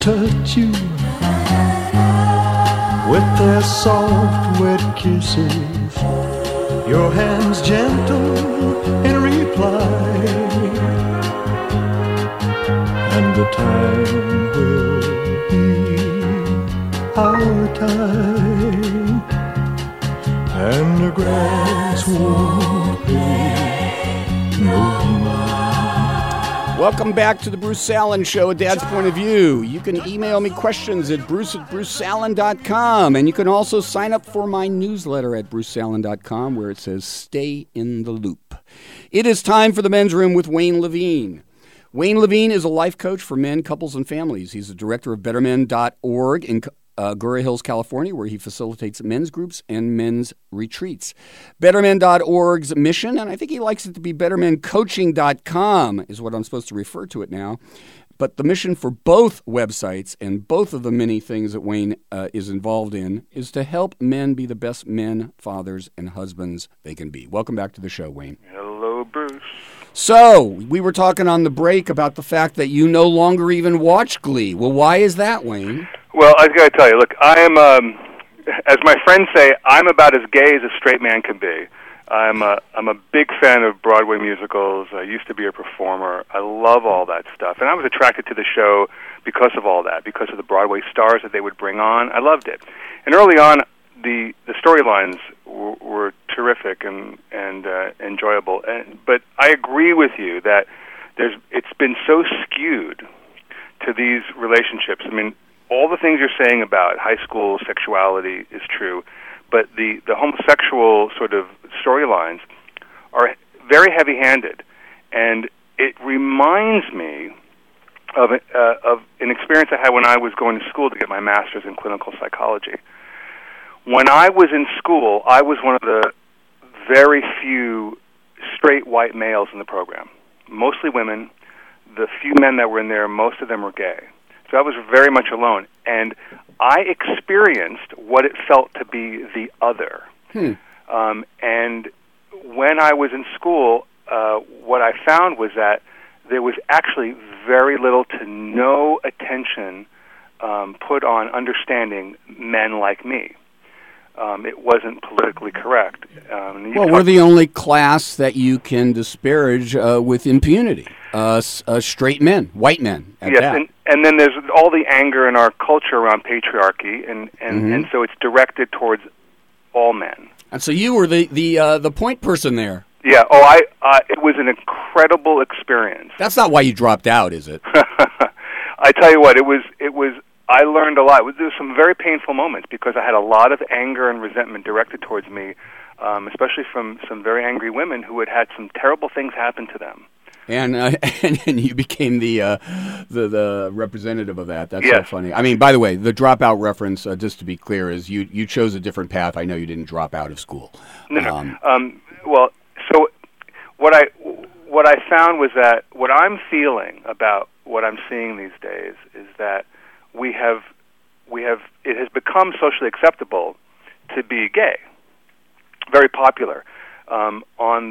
touch you with their soft, wet kisses, your hands gentle in reply, and the time will be our time, and the grass won't be no more. Welcome back to the Bruce Allen Show, A Dad's Point of View. You can email me questions at bruce@bruceallen.com, and you can also sign up for my newsletter at bruceallen.com, where it says Stay in the Loop. It is time for the Men's Room with Wayne Levine. Wayne Levine is a life coach for men, couples, and families. He's the director of BetterMen.org in Agoura Hills, California, where he facilitates men's groups and men's retreats. BetterMen.org's mission, and I think he likes it to be BetterMenCoaching.com, is what I'm supposed to refer to it now. But the mission for both websites and both of the many things that Wayne is involved in is to help men be the best men, fathers, and husbands they can be. Welcome back to the show, Wayne. Hello, Bruce. So, we were talking on the break about the fact that you no longer even watch Glee. Well, why is that, Wayne? Well, I got to tell you, look, I am, as my friends say, I'm about as gay as a straight man can be. I'm a big fan of Broadway musicals. I used to be a performer. I love all that stuff. And I was attracted to the show because of all that, because of the Broadway stars that they would bring on. I loved it. And early on, the storylines were terrific and enjoyable. But I agree with you that it's been so skewed to these relationships. I mean, all the things you're saying about high school sexuality is true, but the homosexual sort of storylines are very heavy-handed, and it reminds me of an experience I had when I was going to school to get my master's in clinical psychology. When I was in school, I was one of the very few straight white males in the program, mostly women. The few men that were in there, most of them were gay. So I was very much alone, and I experienced what it felt to be the other. And when I was in school, what I found was that there was actually very little to no attention put on understanding men like me. It wasn't politically correct. Well, we're the only class that you can disparage with impunity. Straight men, white men. Yes, and then there's all the anger in our culture around patriarchy, and so it's directed towards all men. And so you were the point person there. Yeah. It was an incredible experience. That's not why you dropped out, is it? I tell you what, it was. I learned a lot. There were some very painful moments because I had a lot of anger and resentment directed towards me, especially from some very angry women who had some terrible things happen to them. And you became the representative of that. That's so funny. I mean, by the way, the dropout reference, just to be clear, is you chose a different path. I know you didn't drop out of school. No. Well, so what I found was that what I'm feeling about what I'm seeing these days is that it has become socially acceptable to be gay. Very popular on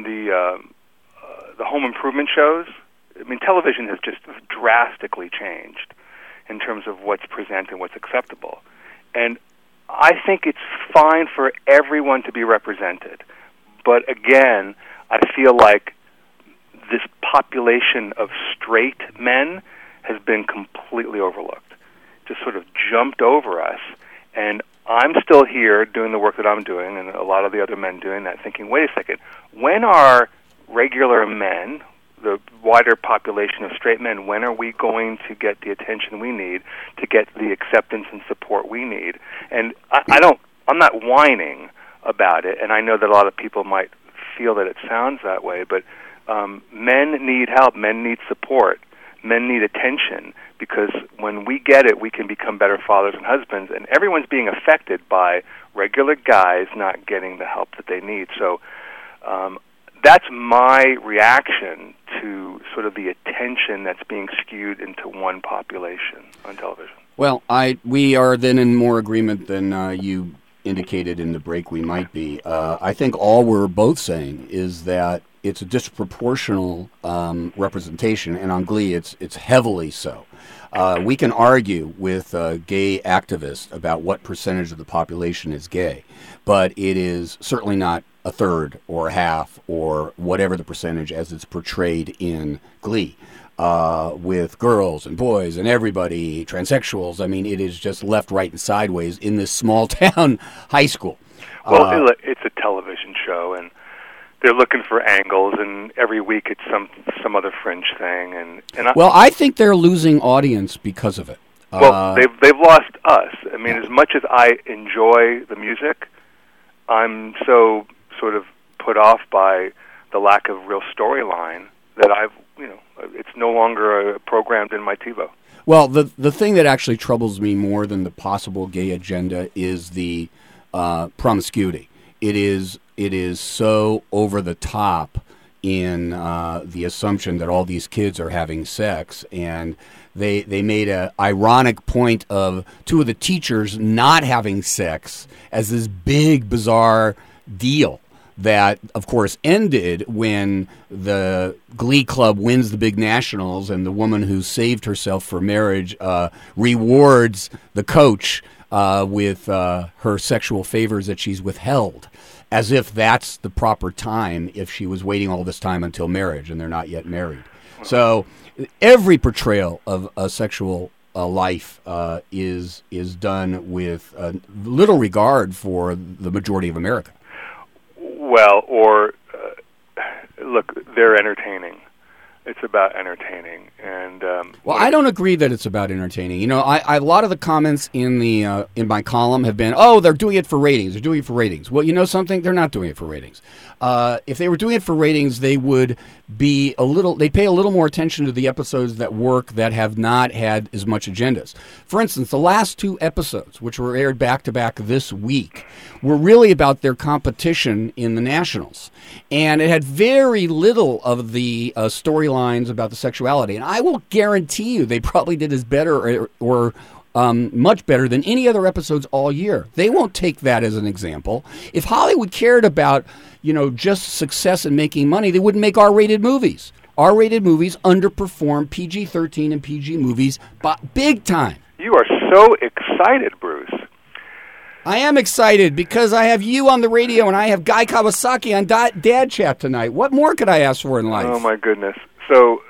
the home improvement shows. I mean, television has just drastically changed in terms of what's presented and what's acceptable. And I think it's fine for everyone to be represented. But again, I feel like this population of straight men has been completely overlooked. Just sort of jumped over us. And I'm still here doing the work that I'm doing, and a lot of the other men doing that, thinking, wait a second, when are regular men, the wider population of straight men, when are we going to get the attention we need to get the acceptance and support we need? And I'm not whining about it, and I know that a lot of people might feel that it sounds that way, but men need help, men need support, men need attention, because when we get it, we can become better fathers and husbands, and everyone's being affected by regular guys not getting the help that they need. So that's my reaction to sort of the attention that's being skewed into one population on television. Well, we are then in more agreement than you indicated in the break we might be. I think all we're both saying is that it's a disproportional representation, and on Glee it's heavily so. We can argue with gay activists about what percentage of the population is gay, but it is certainly not a third or a half or whatever the percentage as it's portrayed in Glee. With girls and boys and everybody, transsexuals. I mean, it is just left, right, and sideways in this small town high school. Well, it's a television show, and they're looking for angles, and every week it's some other fringe thing. I think they're losing audience because of it. Well, they've lost us. I mean, as much as I enjoy the music, I'm so sort of put off by the lack of real storyline that it's no longer programmed in my TiVo. Well, the thing that actually troubles me more than the possible gay agenda is the promiscuity. It is so over the top in the assumption that all these kids are having sex, and they made a ironic point of two of the teachers not having sex as this big bizarre deal. That, of course, ended when the Glee Club wins the big nationals and the woman who saved herself for marriage rewards the coach with her sexual favors that she's withheld, as if that's the proper time if she was waiting all this time until marriage and they're not yet married. So every portrayal of a sexual life is done with little regard for the majority of America. Well, look, they're entertaining. It's about entertaining, and I don't agree that it's about entertaining. You know, a lot of the comments in my column have been, "Oh, they're doing it for ratings. They're doing it for ratings." Well, you know something? They're not doing it for ratings. If they were doing it for ratings, they would they'd pay a little more attention to the episodes that work that have not had as much agendas. For instance, the last two episodes, which were aired back to back this week, were really about their competition in the nationals, and it had very little of the storylines about the sexuality. And I will guarantee you, they probably did as better or much better than any other episodes all year. They won't take that as an example. If Hollywood cared about, just success and making money, they wouldn't make R-rated movies. R-rated movies underperform PG-13 and PG movies big time. You are so excited, Bruce. I am excited because I have you on the radio and I have Guy Kawasaki on Dad Chat tonight. What more could I ask for in life? Oh, my goodness. So,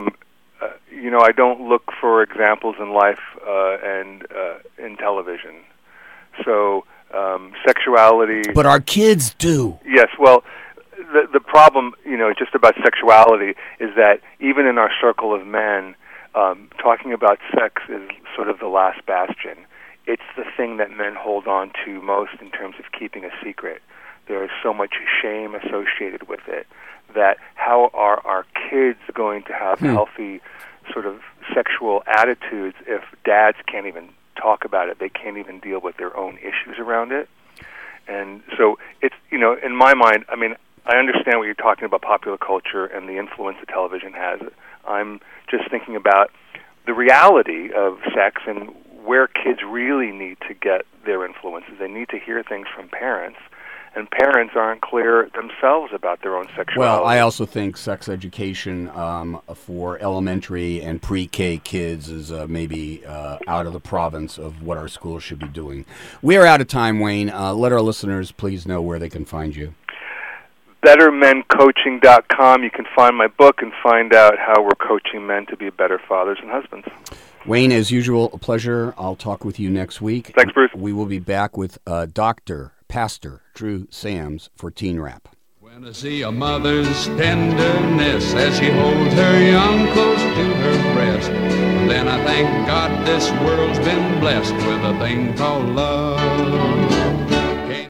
I don't look for examples in life and in television. So, sexuality... But our kids do. Yes, well, the problem, just about sexuality is that even in our circle of men, talking about sex is sort of the last bastion. It's the thing that men hold on to most in terms of keeping a secret. There is so much shame associated with it that how are our kids going to have healthy sort of sexual attitudes if dads can't even talk about it? They can't even deal with their own issues around it. And so it's, in my mind, I mean, I understand what you're talking about, popular culture and the influence that television has. I'm just thinking about the reality of sex and where kids really need to get their influences. They need to hear things from parents, and parents aren't clear themselves about their own sexuality. Well, I also think sex education for elementary and pre-K kids is maybe out of the province of what our schools should be doing. We are out of time, Wayne. Let our listeners please know where they can find you. BetterMenCoaching.com. You can find my book and find out how we're coaching men to be better fathers and husbands. Wayne, as usual, a pleasure. I'll talk with you next week. Thanks, Bruce. We will be back with Pastor Drew Sams for Teen Rap. When I see a mother's tenderness as she holds her young close to her breast, then I thank God this world's been blessed with a thing called love.